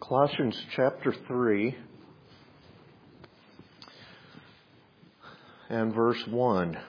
Colossians chapter 3 and verse 1.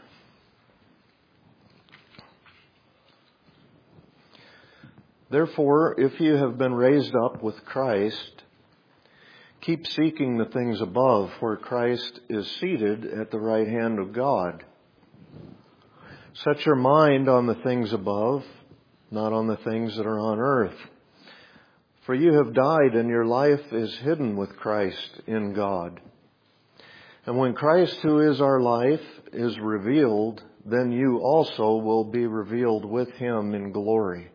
Therefore, if you have been raised up with Christ, keep seeking the things above, where Christ is seated at the right hand of God. Set your mind on the things above, not on the things that are on earth. For you have died, and your life is hidden with Christ in God. And when Christ, who is our life, is revealed, then you also will be revealed with Him in glory.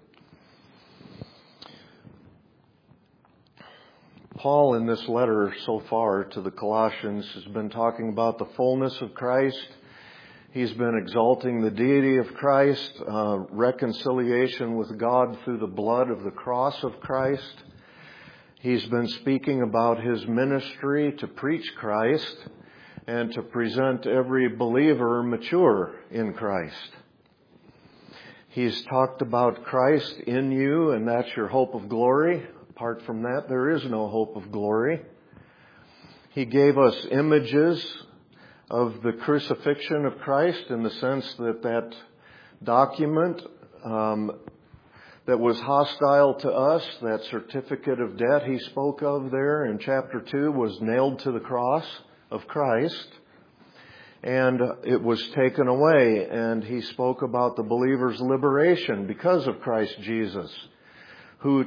Paul, in this letter so far to the Colossians, has been talking about the fullness of Christ. He's been exalting the deity of Christ, reconciliation with God through the blood of the cross of Christ. He's been speaking about His ministry to preach Christ and to present every believer mature in Christ. He's talked about Christ in you, and that's your hope of glory. Apart from that, there is no hope of glory. He gave us images of the crucifixion of Christ, in the sense that that document that was hostile to us, that certificate of debt He spoke of there in chapter 2, was nailed to the cross of Christ, and it was taken away. And He spoke about the believer's liberation because of Christ Jesus, who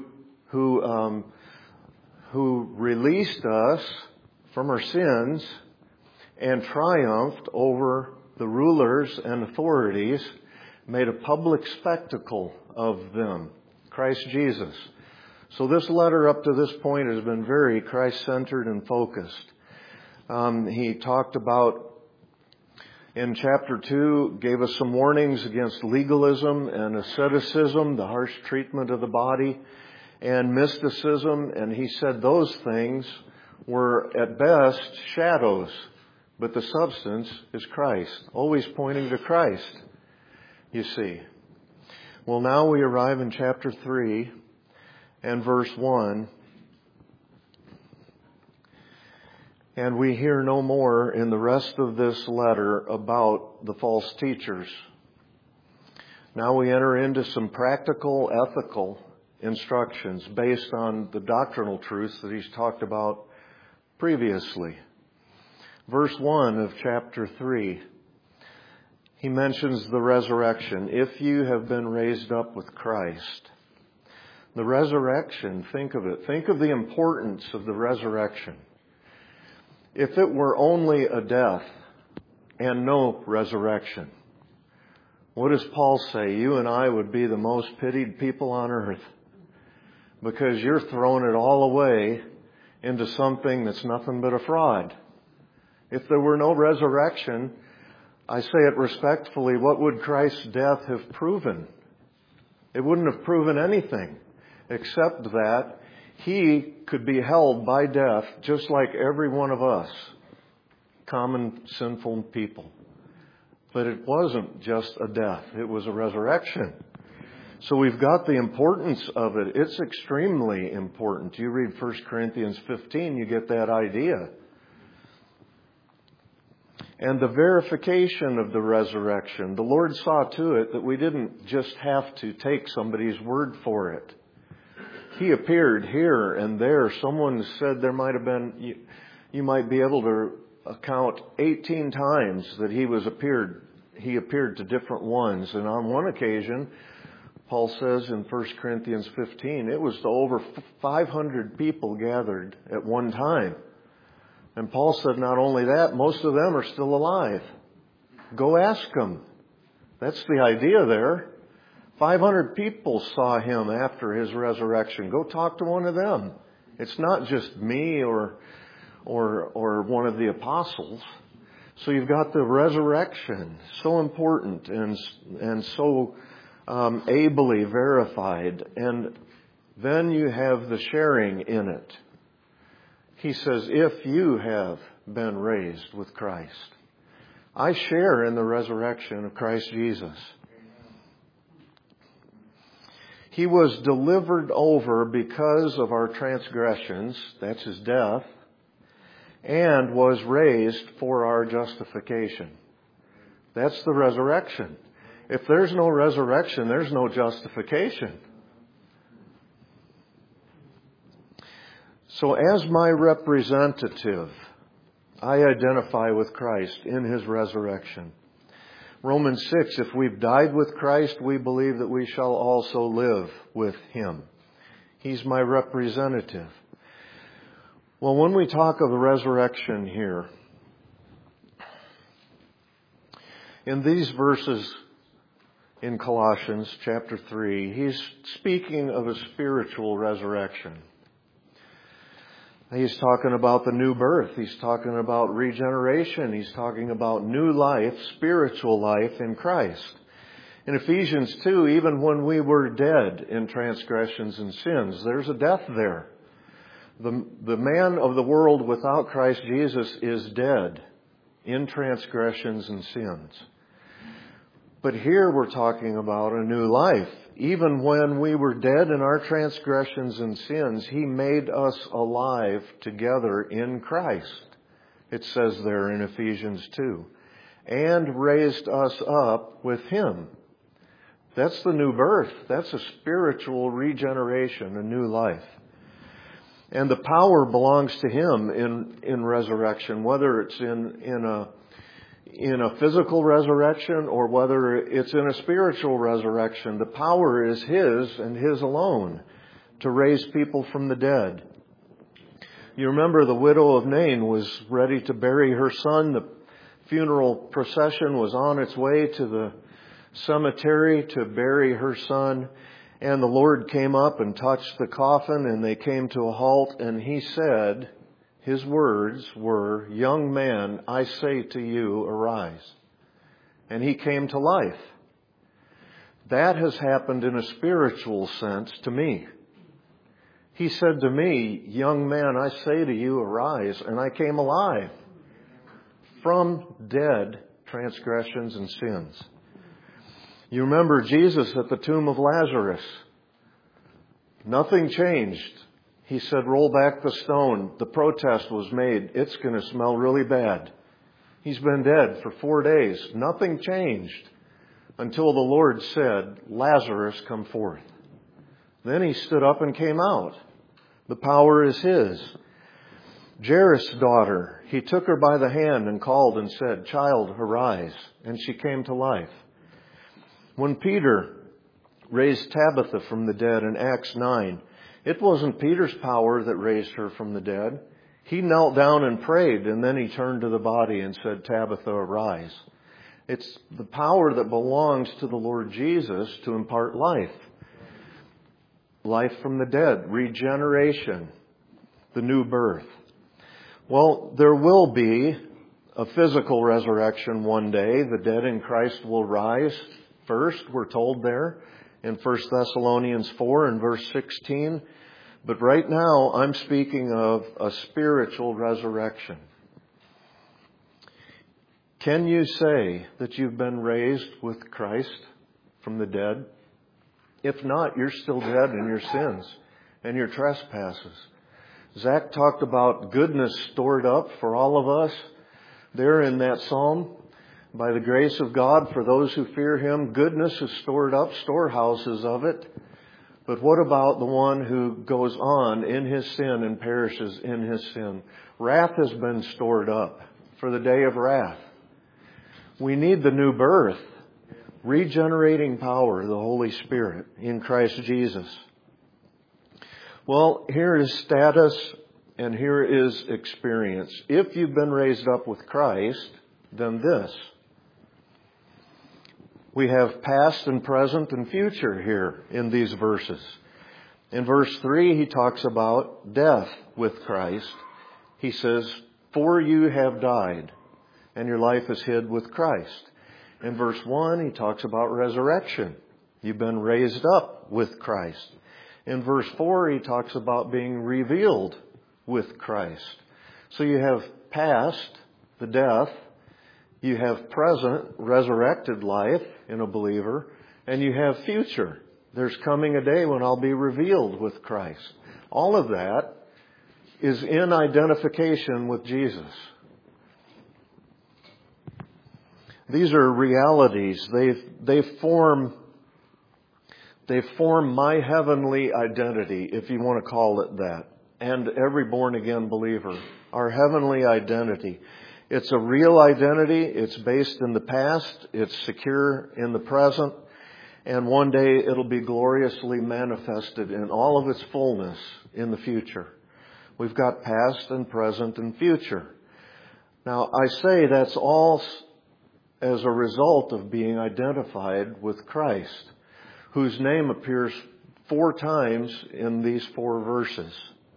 released us from our sins and triumphed over the rulers and authorities, made a public spectacle of them, Christ Jesus. So this letter up to this point has been very Christ-centered and focused. He talked about, in chapter 2, gave us some warnings against legalism and asceticism, the harsh treatment of the body, and mysticism. And he said those things were at best shadows, but the substance is Christ, always pointing to Christ, you see. Well, now we arrive in chapter 3 and verse 1. And we hear no more in the rest of this letter about the false teachers. Now we enter into some practical, ethical instructions based on the doctrinal truths that he's talked about previously. Verse 1 of chapter 3, he mentions the resurrection. If you have been raised up with Christ. The resurrection, think of it. Think of the importance of the resurrection. If it were only a death and no resurrection, what does Paul say? You and I would be the most pitied people on earth, because you're throwing it all away into something that's nothing but a fraud. If there were no resurrection, I say it respectfully, what would Christ's death have proven? It wouldn't have proven anything, except that He could be held by death just like every one of us, common sinful people. But it wasn't just a death, it was a resurrection. So we've got the importance of it. It's extremely important. You read 1 Corinthians 15, you get that idea. And the verification of the resurrection. The Lord saw to it that we didn't just have to take somebody's word for it. He appeared here and there. Someone said there might have been, you might be able to account 18 times that He appeared to different ones. And on one occasion, Paul says in 1 Corinthians 15, it was to over 500 people gathered at one time. And Paul said not only that, most of them are still alive. Go ask them. That's the idea there. 500 people saw Him after His resurrection. Go talk to one of them. It's not just me or one of the apostles. So you've got the resurrection, so important and so ably verified. And then you have the sharing in it. He says, if you have been raised with Christ. I share in the resurrection of Christ Jesus. He was delivered over because of our transgressions, that's His death, and was raised for our justification. That's the resurrection. If there's no resurrection, there's no justification. So as my representative, I identify with Christ in His resurrection. Romans 6, if we've died with Christ, we believe that we shall also live with Him. He's my representative. Well, when we talk of the resurrection here, in these verses in Colossians chapter 3, he's speaking of a spiritual resurrection. He's talking about the new birth. He's talking about regeneration. He's talking about new life, spiritual life in Christ. In Ephesians 2, even when we were dead in transgressions and sins, there's a death there. The man of the world without Christ Jesus is dead in transgressions and sins. But here we're talking about a new life. Even when we were dead in our transgressions and sins, He made us alive together in Christ. It says there in Ephesians 2. And raised us up with Him. That's the new birth. That's a spiritual regeneration, a new life. And the power belongs to Him in resurrection, whether it's in a physical resurrection or whether it's in a spiritual resurrection. The power is His and His alone to raise people from the dead. You remember the widow of Nain was ready to bury her son. The funeral procession was on its way to the cemetery to bury her son. And the Lord came up and touched the coffin, and they came to a halt, and He said, His words were, "Young man, I say to you, arise." And he came to life. That has happened in a spiritual sense to me. He said to me, "Young man, I say to you, arise." And I came alive from dead transgressions and sins. You remember Jesus at the tomb of Lazarus. Nothing changed. He said, "Roll back the stone." The protest was made. It's going to smell really bad. He's been dead for 4 days. Nothing changed until the Lord said, "Lazarus, come forth." Then He stood up and came out. The power is His. Jairus' daughter, He took her by the hand and called and said, "Child, arise." And she came to life. When Peter raised Tabitha from the dead in Acts 9, it wasn't Peter's power that raised her from the dead. He knelt down and prayed, and then he turned to the body and said, "Tabitha, arise." It's the power that belongs to the Lord Jesus to impart life. Life from the dead, regeneration, the new birth. Well, there will be a physical resurrection one day. The dead in Christ will rise first, we're told there in 1 Thessalonians 4 and verse 16. But right now, I'm speaking of a spiritual resurrection. Can you say that you've been raised with Christ from the dead? If not, you're still dead in your sins and your trespasses. Zach talked about goodness stored up for all of us there in that psalm. By the grace of God, for those who fear Him, goodness is stored up, storehouses of it. But what about the one who goes on in his sin and perishes in his sin? Wrath has been stored up for the day of wrath. We need the new birth, regenerating power, the Holy Spirit in Christ Jesus. Well, here is status and here is experience. If you've been raised up with Christ, then this. We have past and present and future here in these verses. In verse 3, he talks about death with Christ. He says, "For you have died, and your life is hid with Christ." In verse 1, he talks about resurrection. You've been raised up with Christ. In verse 4, he talks about being revealed with Christ. So you have past, the death. You have present, resurrected life in a believer. And you have future, There's coming a day when I'll be revealed with Christ. All of that is in identification with Jesus. These are realities. They form my heavenly identity, if you want to call it that, and every born-again believer. Our heavenly identity. It's a real identity. It's based in the past. It's secure in the present. And one day it'll be gloriously manifested in all of its fullness in the future. We've got past and present and future. Now, I say that's all as a result of being identified with Christ, whose name appears 4 times in these 4 verses.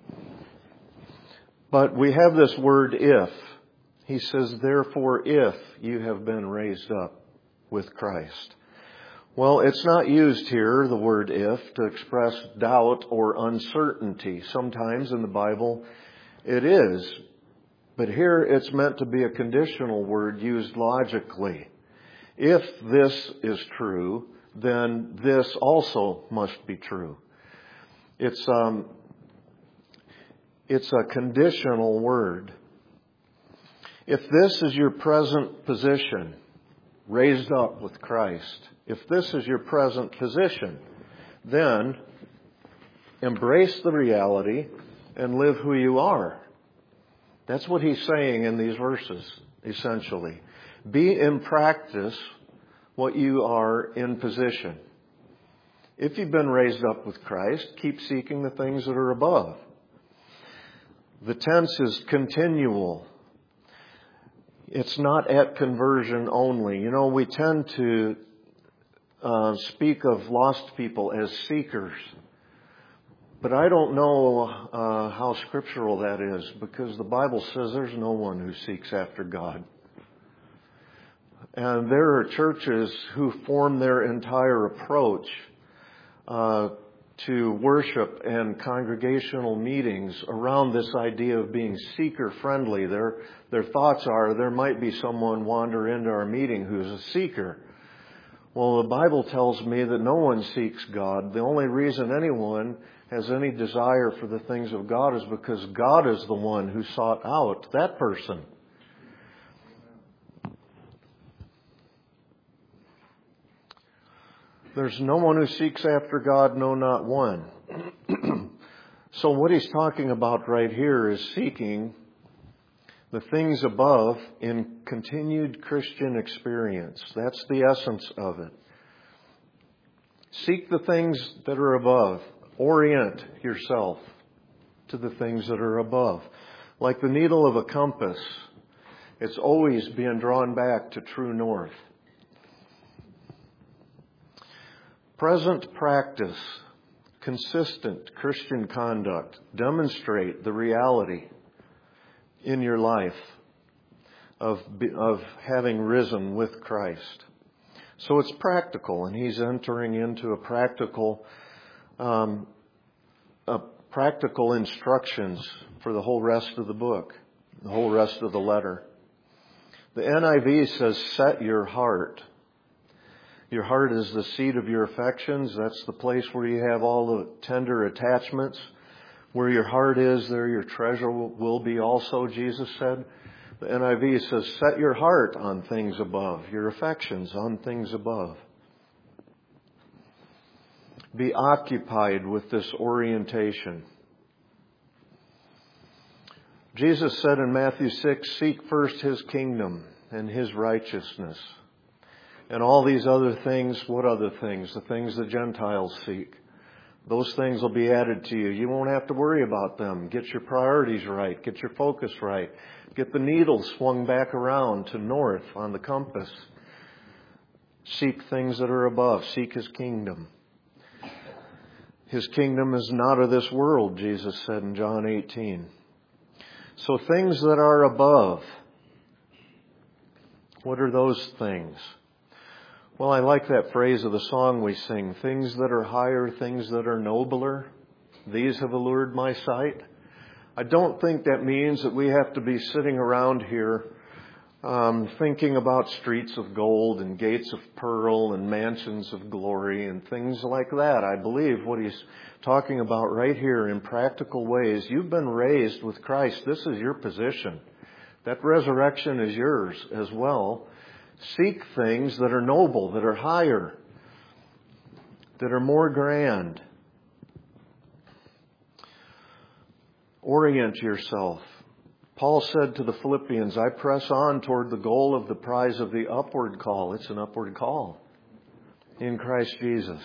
But we have this word if. He says, therefore, if you have been raised up with Christ. Well, it's not used here, the word if, to express doubt or uncertainty. Sometimes in the Bible it is. But here it's meant to be a conditional word used logically. If this is true, then this also must be true. It's a conditional word. If this is your present position, raised up with Christ, if this is your present position, then embrace the reality and live who you are. That's what he's saying in these verses, essentially. Be in practice what you are in position. If you've been raised up with Christ, keep seeking the things that are above. The tense is continual. It's not at conversion only. You know, we tend to speak of lost people as seekers. But I don't know how scriptural that is, because the Bible says there's no one who seeks after God. And there are churches who form their entire approach to worship and congregational meetings around this idea of being seeker-friendly. Their thoughts are there might be someone wander into our meeting who's a seeker. Well, the Bible tells me that no one seeks God. The only reason anyone has any desire for the things of God is because God is the one who sought out that person. There's no one who seeks after God, no, not one. So what he's talking about right here is seeking the things above in continued Christian experience. That's the essence of it. Seek the things that are above. Orient yourself to the things that are above. Like the needle of a compass, it's always being drawn back to true north. Present practice, consistent Christian conduct, demonstrate the reality in your life of having risen with Christ. So it's practical, and he's entering into a practical instructions for the whole rest of the book, the whole rest of the letter. The NIV says, set your heart. Your heart is the seat of your affections. That's the place where you have all the tender attachments. Where your heart is, there your treasure will be also, Jesus said. The NIV says, set your heart on things above, your affections on things above. Be occupied with this orientation. Jesus said in Matthew 6, seek first His kingdom and His righteousness. And all these other things, what other things? The things the Gentiles seek. Those things will be added to you. You won't have to worry about them. Get your priorities right. Get your focus right. Get the needle swung back around to north on the compass. Seek things that are above. Seek His kingdom. His kingdom is not of this world, Jesus said in John 18. So things that are above. What are those things? Well, I like that phrase of the song we sing, things that are higher, things that are nobler, these have allured my sight. I don't think that means that we have to be sitting around here thinking about streets of gold and gates of pearl and mansions of glory and things like that. I believe what he's talking about right here in practical ways. You've been raised with Christ. This is your position. That resurrection is yours as well. Seek things that are noble, that are higher, that are more grand. Orient yourself. Paul said to the Philippians, I press on toward the goal of the prize of the upward call. It's an upward call in Christ Jesus.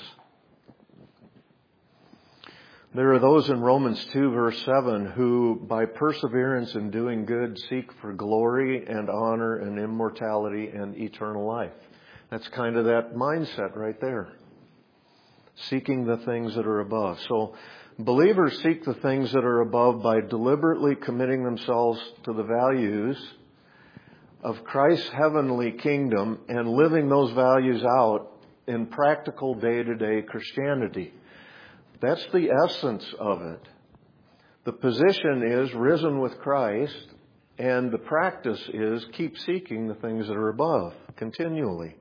There are those in Romans 2 verse 7 who by perseverance in doing good seek for glory and honor and immortality and eternal life. That's kind of that mindset right there. Seeking the things that are above. So believers seek the things that are above by deliberately committing themselves to the values of Christ's heavenly kingdom and living those values out in practical day-to-day Christianity. That's the essence of it. The position is risen with Christ, and the practice is keep seeking the things that are above continually.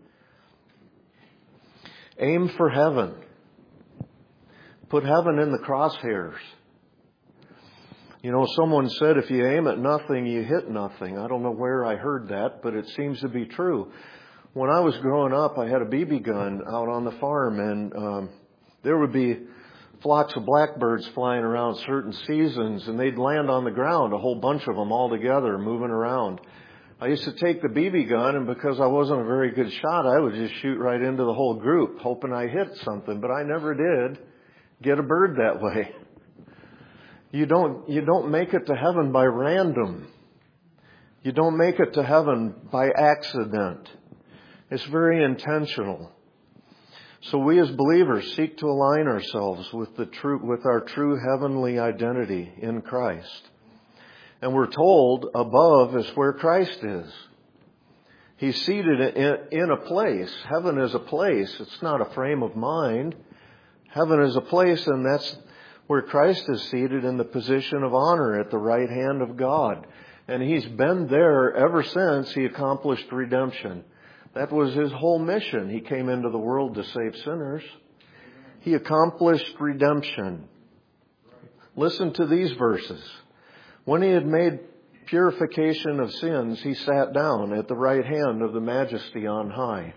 Aim for heaven. Put heaven in the crosshairs. You know, someone said if you aim at nothing, you hit nothing. I don't know where I heard that, but it seems to be true. When I was growing up, I had a BB gun out on the farm, and there would be flocks of blackbirds flying around certain seasons, and they'd land on the ground, a whole bunch of them all together, moving around. I used to take the BB gun, and because I wasn't a very good shot, I would just shoot right into the whole group, hoping I hit something, but I never did get a bird that way. You don't make it to heaven by random. You don't make it to heaven by accident. It's very intentional. So we as believers seek to align ourselves with our true heavenly identity in Christ. And we're told above is where Christ is. He's seated in a place. Heaven is a place. It's not a frame of mind. Heaven is a place, and that's where Christ is seated in the position of honor at the right hand of God. And He's been there ever since He accomplished redemption. That was His whole mission. He came into the world to save sinners. He accomplished redemption. Listen to these verses. When He had made purification of sins, He sat down at the right hand of the Majesty on high.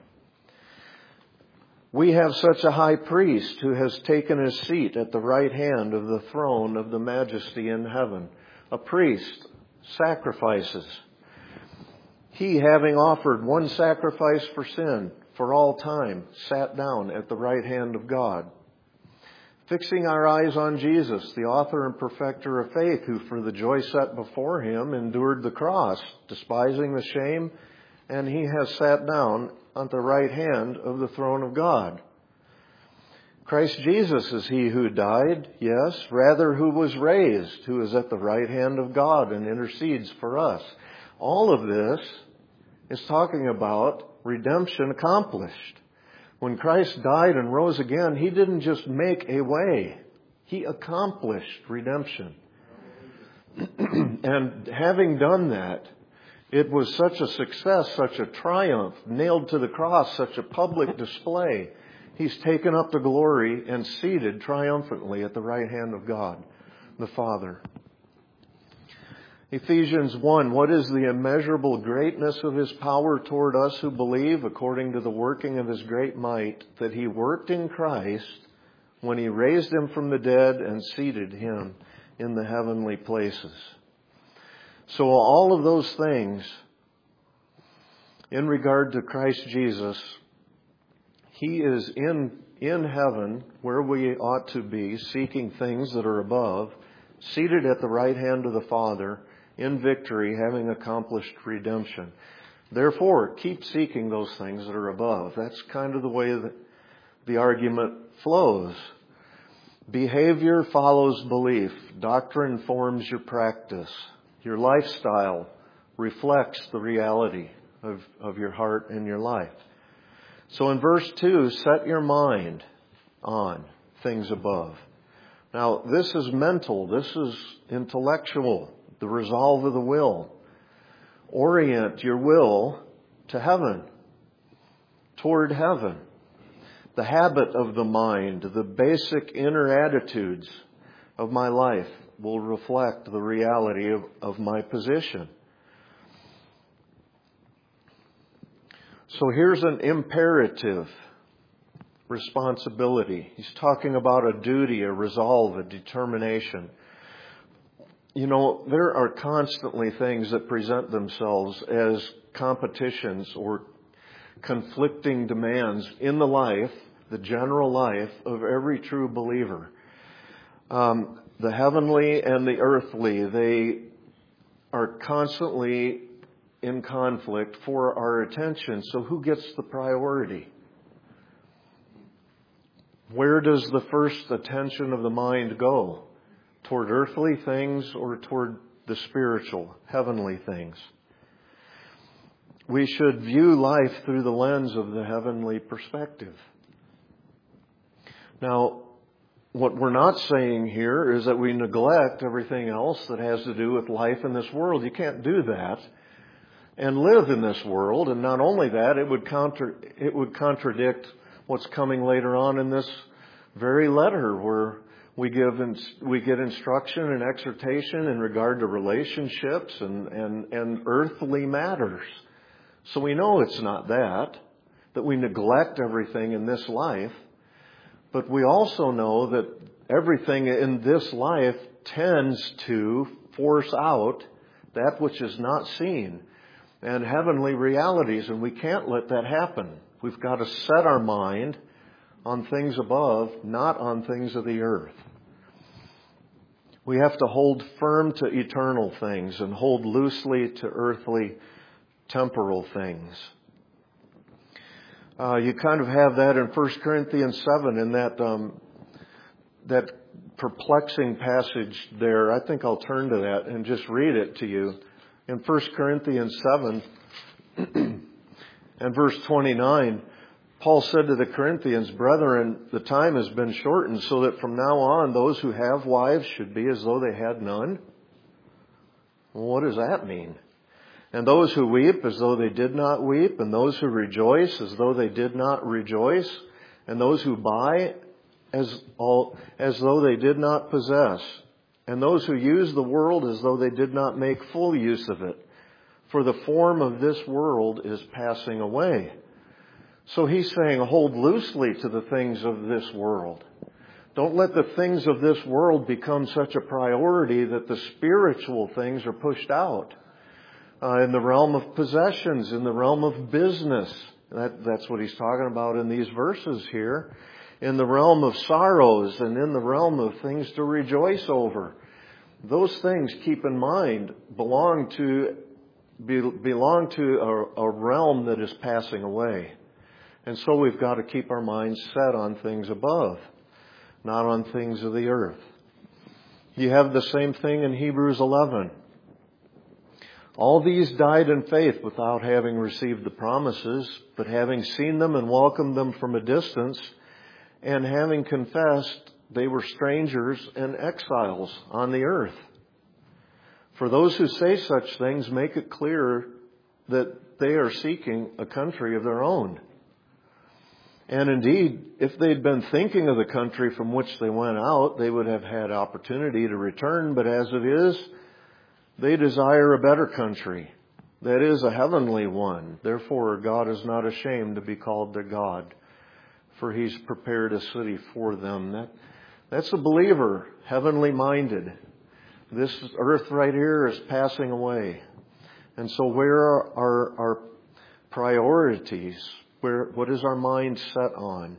We have such a high priest who has taken His seat at the right hand of the throne of the Majesty in heaven. A priest sacrifices. He, having offered one sacrifice for sin for all time, sat down at the right hand of God. Fixing our eyes on Jesus, the author and perfecter of faith, who for the joy set before Him endured the cross, despising the shame, and He has sat down on the right hand of the throne of God. Christ Jesus is He who died, yes, rather who was raised, who is at the right hand of God and intercedes for us. All of this is talking about redemption accomplished. When Christ died and rose again, He didn't just make a way. He accomplished redemption. And having done that, it was such a success, such a triumph, nailed to the cross, such a public display. He's taken up the glory and seated triumphantly at the right hand of God, the Father. Ephesians 1, what is the immeasurable greatness of His power toward us who believe, according to the working of His great might, that He worked in Christ when He raised Him from the dead and seated Him in the heavenly places. So all of those things in regard to Christ Jesus, He is in heaven where we ought to be, seeking things that are above, seated at the right hand of the Father, in victory, having accomplished redemption. Therefore, keep seeking those things that are above. That's kind of the way that the argument flows. Behavior follows belief. Doctrine forms your practice. Your lifestyle reflects the reality of your heart and your life. So in verse 2, set your mind on things above. Now, this is mental. This is intellectual. The resolve of the will. orient your will to heaven, toward heaven. The habit of the mind, the basic inner attitudes of my life will reflect the reality of my position. So here's an imperative responsibility. He's talking about a duty, a resolve, a determination. You know, there are constantly things that present themselves as competitions or conflicting demands in the life, the general life of every true believer. The heavenly and the earthly, they are constantly in conflict for our attention. So who gets the priority? Where does the first attention of the mind go? Toward earthly things or toward the spiritual, heavenly things? We should view life through the lens of the heavenly perspective. Now, what we're not saying here is that we neglect everything else that has to do with life in this world. You can't do that and live in this world. And not only that, it would contradict what's coming later on in this very letter, where we get instruction and exhortation in regard to relationships and earthly matters. So we know it's not that we neglect everything in this life. But we also know that everything in this life tends to force out that which is not seen and heavenly realities, and we can't let that happen. We've got to set our mind on things above, not on things of the earth. We have to hold firm to eternal things and hold loosely to earthly, temporal things. You kind of have that in 1 Corinthians 7 in that perplexing passage there. I think I'll turn to that and just read it to you. In 1 Corinthians 7 and verse 29, Paul said to the Corinthians, "Brethren, the time has been shortened, so that from now on those who have wives should be as though they had none." Well, what does that mean? "And those who weep as though they did not weep, and those who rejoice as though they did not rejoice, and those who buy as though they did not possess, and those who use the world as though they did not make full use of it. For the form of this world is passing away." So he's saying, hold loosely to the things of this world. Don't let the things of this world become such a priority that the spiritual things are pushed out. In the realm of possessions, in the realm of business. That's what he's talking about in these verses here. In the realm of sorrows and in the realm of things to rejoice over. Those things, keep in mind, belong to a realm that is passing away. And so we've got to keep our minds set on things above, not on things of the earth. You have the same thing in Hebrews 11. "All these died in faith without having received the promises, but having seen them and welcomed them from a distance, and having confessed they were strangers and exiles on the earth. For those who say such things make it clear that they are seeking a country of their own. And indeed, if they'd been thinking of the country from which they went out, they would have had opportunity to return. But as it is, they desire a better country, that is, a heavenly one. Therefore, God is not ashamed to be called their God, for He's prepared a city for them." That's a believer, heavenly minded. This earth right here is passing away. And so where are our priorities? What is our mind set on?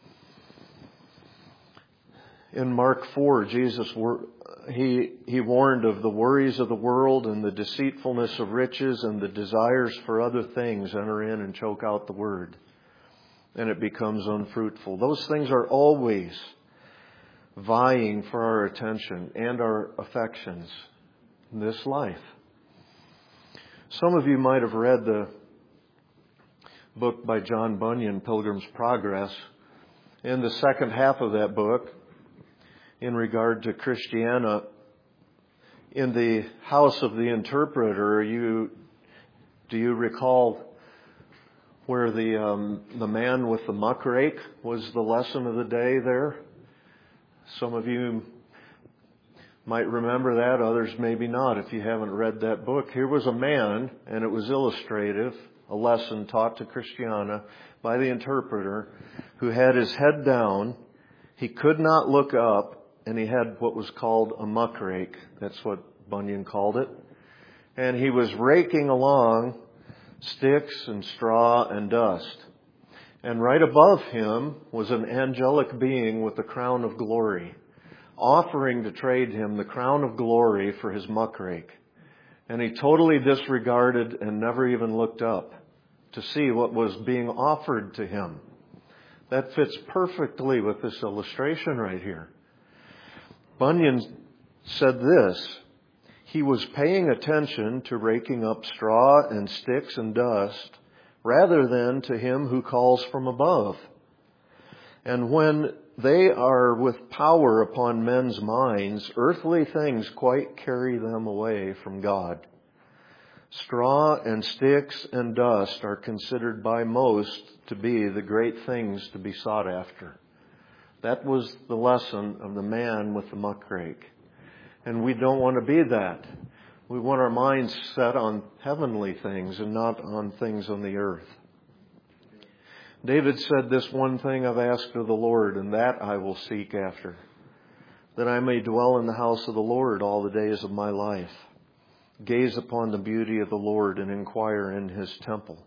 In Mark 4, Jesus, he warned of the worries of the world and the deceitfulness of riches and the desires for other things enter in and choke out the word. And it becomes unfruitful. Those things are always vying for our attention and our affections in this life. Some of you might have read the book by John Bunyan, Pilgrim's Progress. In the second half of that book, in regard to Christiana, in the house of the interpreter, you Do you recall where the man with the muck rake was the lesson of the day there? Some of you might remember that, others maybe not if you haven't read that book. Here was a man, and it was illustrative, a lesson taught to Christiana by the interpreter, who had his head down. He could not look up, and he had what was called a muck rake. That's what Bunyan called it. And he was raking along sticks and straw and dust. And right above him was an angelic being with the crown of glory, offering to trade him the crown of glory for his muck rake. And he totally disregarded and never even looked up to see what was being offered to him. That fits perfectly with this illustration right here. Bunyan said this: he was paying attention to raking up straw and sticks and dust rather than to him who calls from above. And when they are with power upon men's minds, earthly things quite carry them away from God. Straw and sticks and dust are considered by most to be the great things to be sought after. That was the lesson of the man with the muck rake. And we don't want to be that. We want our minds set on heavenly things and not on things on the earth. David said, "This one thing I've asked of the Lord, and that I will seek after, that I may dwell in the house of the Lord all the days of my life, gaze upon the beauty of the Lord and inquire in His temple."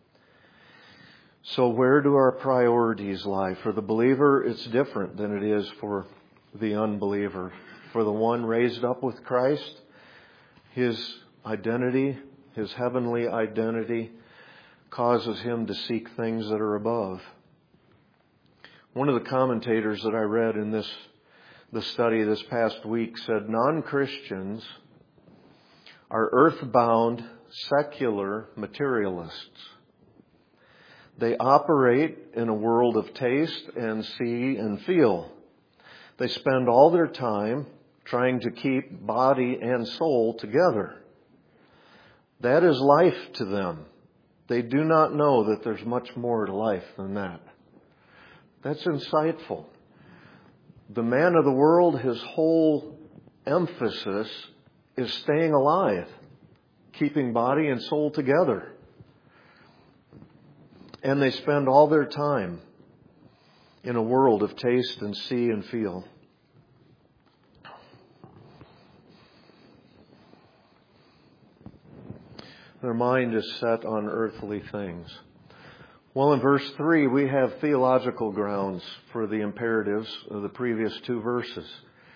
So where do our priorities lie? For the believer, it's different than it is for the unbeliever. For the one raised up with Christ, his identity, his heavenly identity, causes him to seek things that are above. One of the commentators that I read in the study this past week said, non-Christians are earthbound, secular materialists. They operate in a world of taste and see and feel. They spend all their time trying to keep body and soul together. That is life to them. They do not know that there's much more to life than that. That's insightful. The man of the world, his whole emphasis is staying alive, keeping body and soul together. And they spend all their time in a world of taste and see and feel. Their mind is set on earthly things. Well, in verse 3, we have theological grounds for the imperatives of the previous two verses.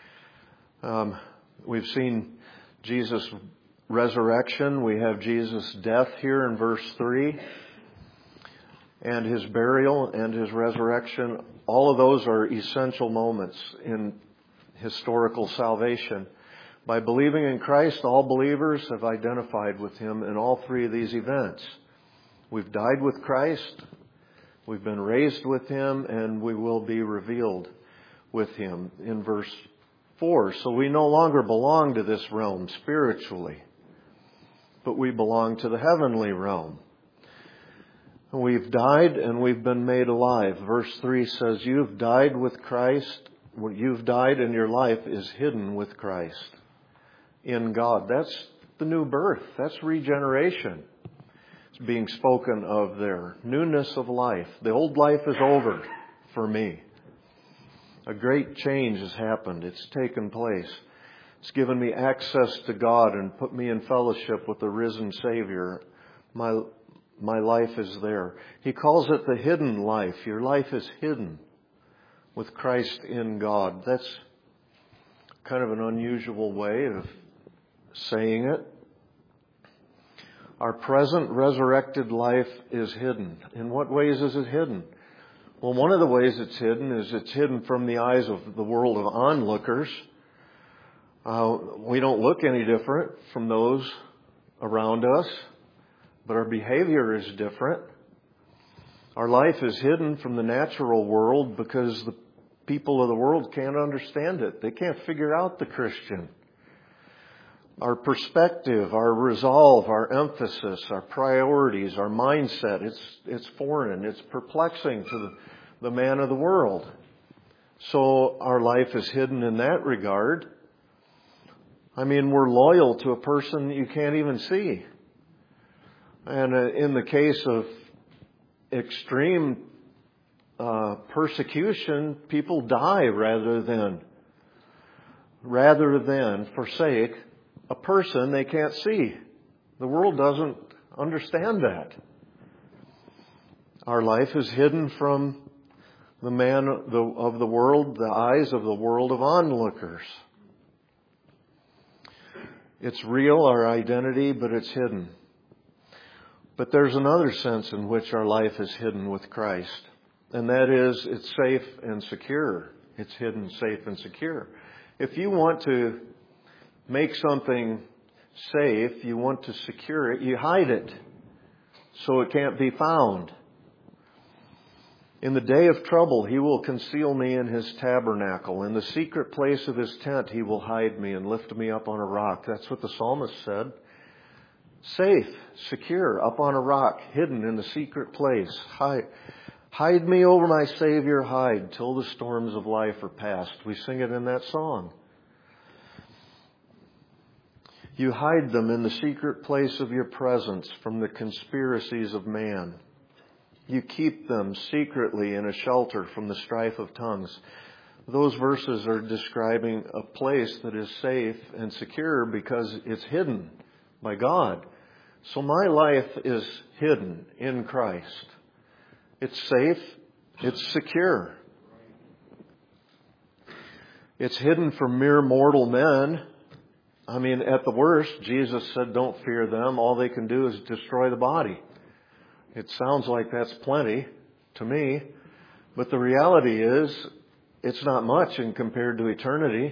We've seen Jesus' resurrection. We have Jesus' death here in verse 3. And His burial and His resurrection. All of those are essential moments in historical salvation. By believing in Christ, all believers have identified with Him in all three of these events. We've died with Christ, we've been raised with Him, and we will be revealed with Him in verse 4. So we no longer belong to this realm spiritually, but we belong to the heavenly realm. We've died and we've been made alive. Verse 3 says, you've died with Christ. What you've died and your life is hidden with Christ in God. That's the new birth. That's regeneration. It's being spoken of there. Newness of life. The old life is over for me. A great change has happened. It's taken place. It's given me access to God and put me in fellowship with the risen Savior. My life is there. He calls it the hidden life. Your life is hidden with Christ in God. That's kind of an unusual way of saying it. Our present resurrected life is hidden. In what ways is it hidden? Well, one of the ways it's hidden is it's hidden from the eyes of the world of onlookers. We don't look any different from those around us. But our behavior is different. Our life is hidden from the natural world because the people of the world can't understand it. They can't figure out the Christian. our perspective, our resolve, our emphasis, our priorities, our mindset. It's foreign. It's perplexing to the man of the world. So our life is hidden in that regard. I mean, we're loyal to a person you can't even see. And in the case of extreme persecution, people die rather than forsake a person they can't see. The world doesn't understand that. Our life is hidden from the man of the world, the eyes of the world of onlookers. It's real, our identity, but it's hidden. But there's another sense in which our life is hidden with Christ. And that is, it's safe and secure. It's hidden, safe, and secure. If you want to make something safe, you want to secure it, you hide it so it can't be found. In the day of trouble, He will conceal me in His tabernacle. In the secret place of His tent, He will hide me and lift me up on a rock. That's what the psalmist said. Safe, secure, up on a rock, hidden in the secret place. Hide me, O my Savior, hide, till the storms of life are past. We sing it in that song. You hide them in the secret place of your presence from the conspiracies of man. You keep them secretly in a shelter from the strife of tongues. Those verses are describing a place that is safe and secure because it's hidden by God. So my life is hidden in Christ. It's safe. It's secure. It's hidden from mere mortal men. I mean, at the worst, Jesus said, don't fear them. All they can do is destroy the body. It sounds like that's plenty to me. But the reality is, it's not much in compared to eternity.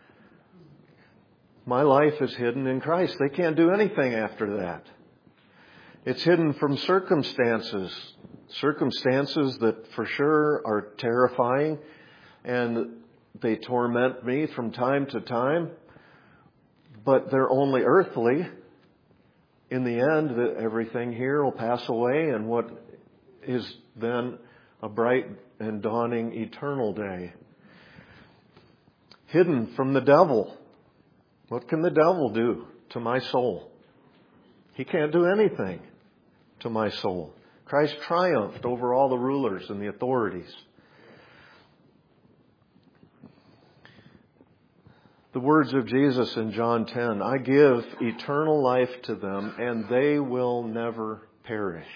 My life is hidden in Christ. They can't do anything after that. It's hidden from circumstances. Circumstances that for sure are terrifying and they torment me from time to time. But they're only earthly. In the end, everything here will pass away, and what is then a bright and dawning eternal day. Hidden from the devil. What can the devil do to my soul? He can't do anything to my soul. Christ triumphed over all the rulers and the authorities. The words of Jesus in John 10, I give eternal life to them, and they will never perish.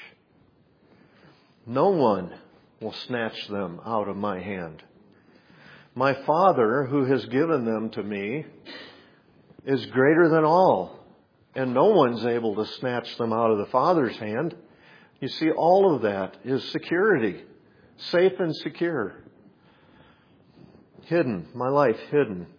No one will snatch them out of my hand. My Father, who has given them to me, is greater than all, and no one's able to snatch them out of the Father's hand. You see, all of that is security, safe and secure. Hidden, my life hidden.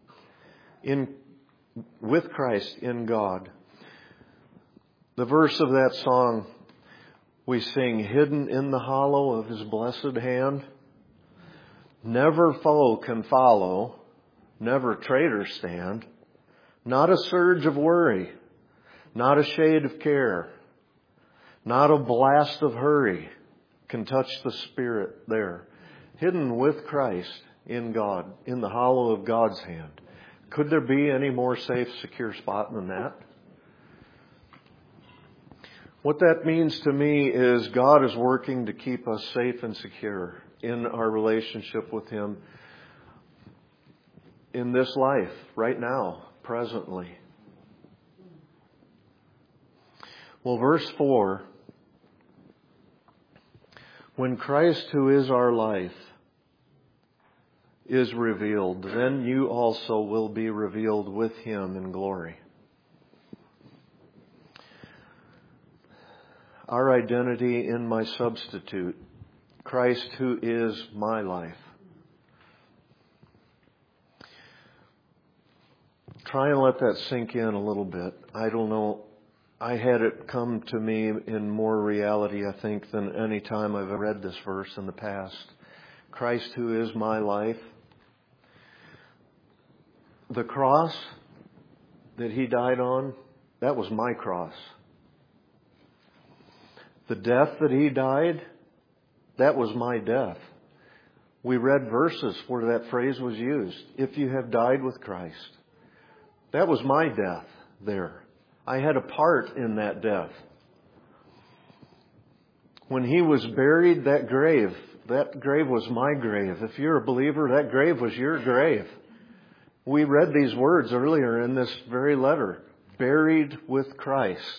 With Christ in God. The verse of that song we sing, hidden in the hollow of His blessed hand. Never foe can follow, never traitor stand. Not a surge of worry, not a shade of care, not a blast of hurry can touch the spirit there. Hidden with Christ in God, in the hollow of God's hand. Could there be any more safe, secure spot than that? What that means to me is God is working to keep us safe and secure in our relationship with Him in this life, right now, presently. Well, verse 4, when Christ, who is our life, is revealed, then you also will be revealed with Him in glory. Our identity in my substitute, Christ who is my life. Try and let that sink in a little bit. I don't know. I had it come to me in more reality, I think, than any time I've read this verse in the past. Christ who is my life. The cross that He died on, that was my cross. The death that He died, that was my death. We read verses where that phrase was used. If you have died with Christ. That was my death there. I had a part in that death. When He was buried, that grave was my grave. If you're a believer, that grave was your grave. We read these words earlier in this very letter. Buried with Christ.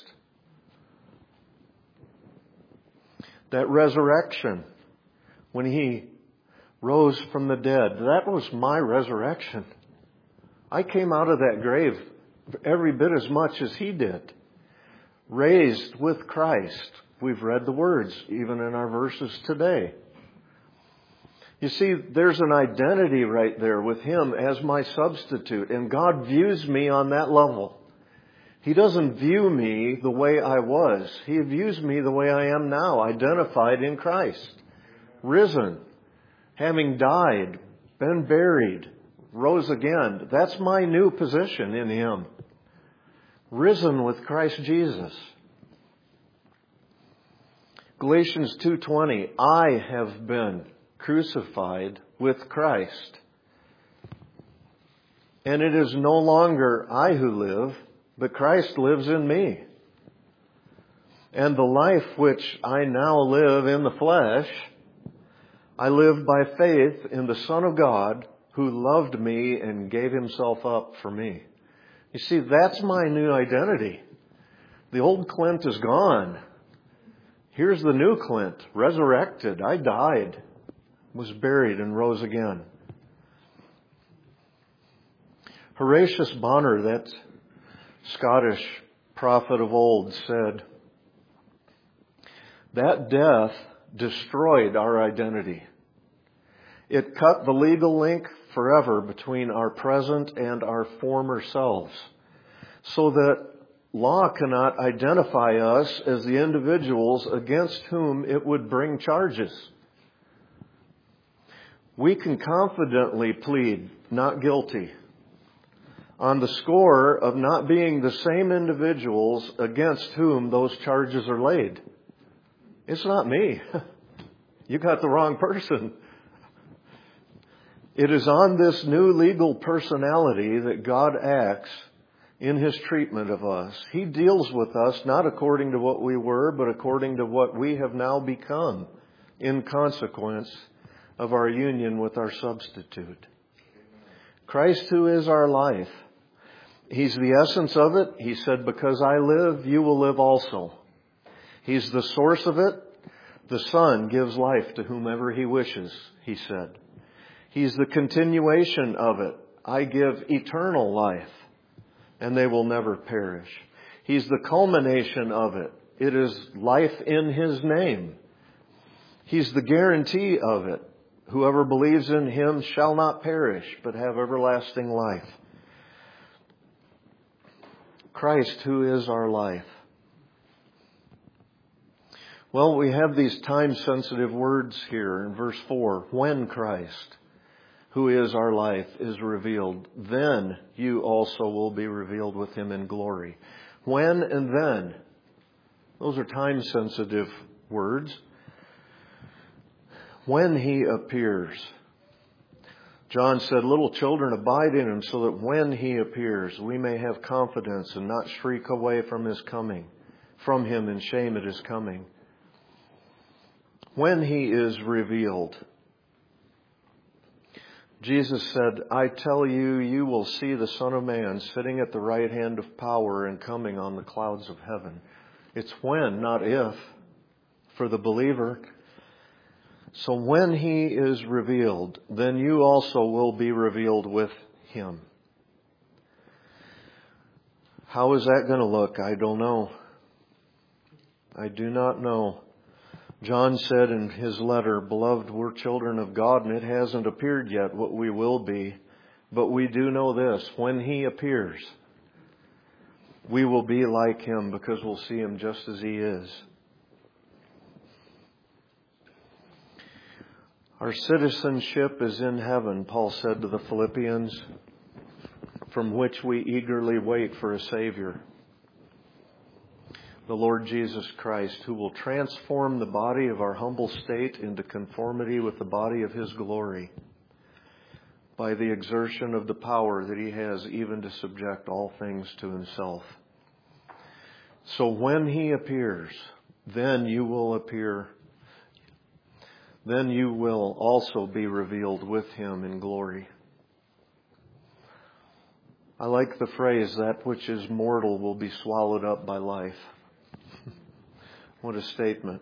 That resurrection, when He rose from the dead, that was my resurrection. I came out of that grave every bit as much as He did. Raised with Christ. We've read the words even in our verses today. You see, there's an identity right there with Him as my substitute. And God views me on that level. He doesn't view me the way I was. He views me the way I am now, identified in Christ. Risen, having died, been buried, rose again. That's my new position in Him. Risen with Christ Jesus. Galatians 2:20, I have been crucified with Christ. And it is no longer I who live, but Christ lives in me. And the life which I now live in the flesh, I live by faith in the Son of God who loved me and gave Himself up for me. You see, that's my new identity. The old Clint is gone. Here's the new Clint, resurrected. I died, was buried, and rose again. Horatius Bonar, that Scottish prophet of old, said, that death destroyed our identity. It cut the legal link forever between our present and our former selves, so that law cannot identify us as the individuals against whom it would bring charges. We can confidently plead not guilty on the score of not being the same individuals against whom those charges are laid. It's not me. You got the wrong person. It is on this new legal personality that God acts in His treatment of us. He deals with us not according to what we were, but according to what we have now become in consequence of our union with our substitute. Christ, who is our life. He's the essence of it. He said, because I live, you will live also. He's the source of it. The Son gives life to whomever He wishes, He said. He's the continuation of it. I give eternal life, and they will never perish. He's the culmination of it. It is life in His name. He's the guarantee of it. Whoever believes in Him shall not perish, but have everlasting life. Christ, who is our life. Well, we have these time-sensitive words here in verse 4. When Christ, who is our life, is revealed, then you also will be revealed with Him in glory. When and then. Those are time-sensitive words. When He appears. John said, little children, abide in Him so that when He appears, we may have confidence and not shriek away from His coming. From Him in shame at His coming. When He is revealed. Jesus said, I tell you, you will see the Son of Man sitting at the right hand of power and coming on the clouds of heaven. It's when, not if, for the believer. So when He is revealed, then you also will be revealed with Him. How is that going to look? I don't know. I do not know. John said in his letter, beloved, we're children of God, and it hasn't appeared yet what we will be. But we do know this, when He appears, we will be like Him because we'll see Him just as He is. Our citizenship is in heaven, Paul said to the Philippians. from which we eagerly wait for a Savior, the Lord Jesus Christ, who will transform the body of our humble state into conformity with the body of His glory by the exertion of the power that He has even to subject all things to Himself. So when He appears, then you will appear. Then you will also be revealed with Him in glory. I like the phrase, that which is mortal will be swallowed up by life. What a statement.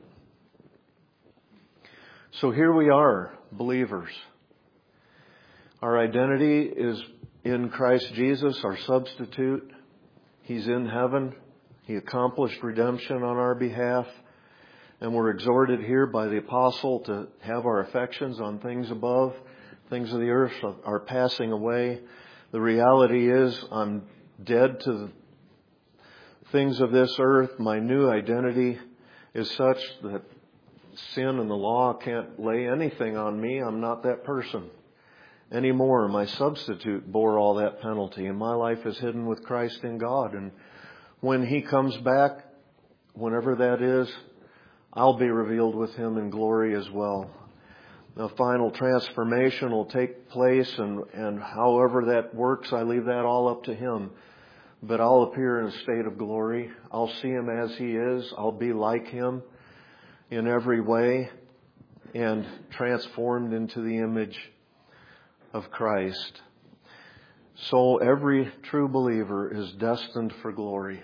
So here we are, believers. Our identity is in Christ Jesus, our substitute. He's in heaven. He accomplished redemption on our behalf. And we're exhorted here by the apostle to have our affections on things above. Things of the earth are passing away. The reality is I'm dead to the things of this earth. My new identity is such that sin and the law can't lay anything on me. I'm not that person anymore. My substitute bore all that penalty, and my life is hidden with Christ in God. And when He comes back, whenever that is, I'll be revealed with Him in glory as well. The final transformation will take place, and however that works, I leave that all up to Him. But I'll appear in a state of glory. I'll see Him as He is. I'll be like Him in every way and transformed into the image of Christ. So every true believer is destined for glory.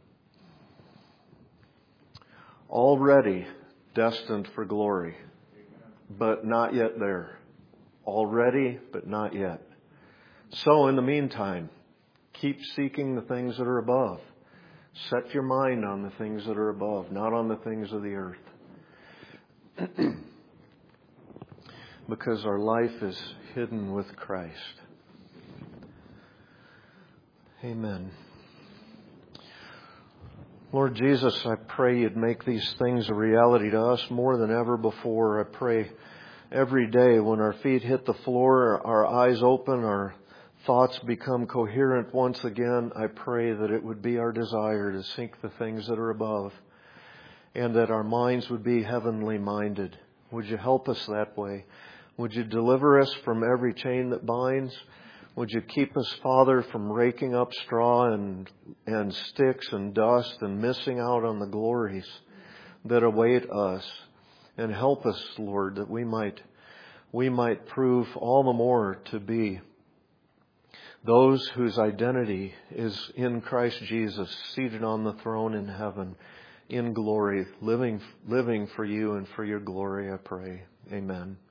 Already destined for glory, but not yet there. Already, but not yet. So in the meantime, keep seeking the things that are above. Set your mind on the things that are above, not on the things of the earth. Because our life is hidden with Christ. Amen. Lord Jesus, I pray You'd make these things a reality to us more than ever before. I pray every day when our feet hit the floor, our eyes open, our thoughts become coherent once again, I pray that it would be our desire to seek the things that are above and that our minds would be heavenly minded. Would You help us that way? Would You deliver us from every chain that binds? Would You keep us, Father, from raking up straw and sticks and dust and missing out on the glories that await us? And help us, Lord, that we might prove all the more to be those whose identity is in Christ Jesus, seated on the throne in heaven, in glory, living for You and for Your glory, I pray. Amen.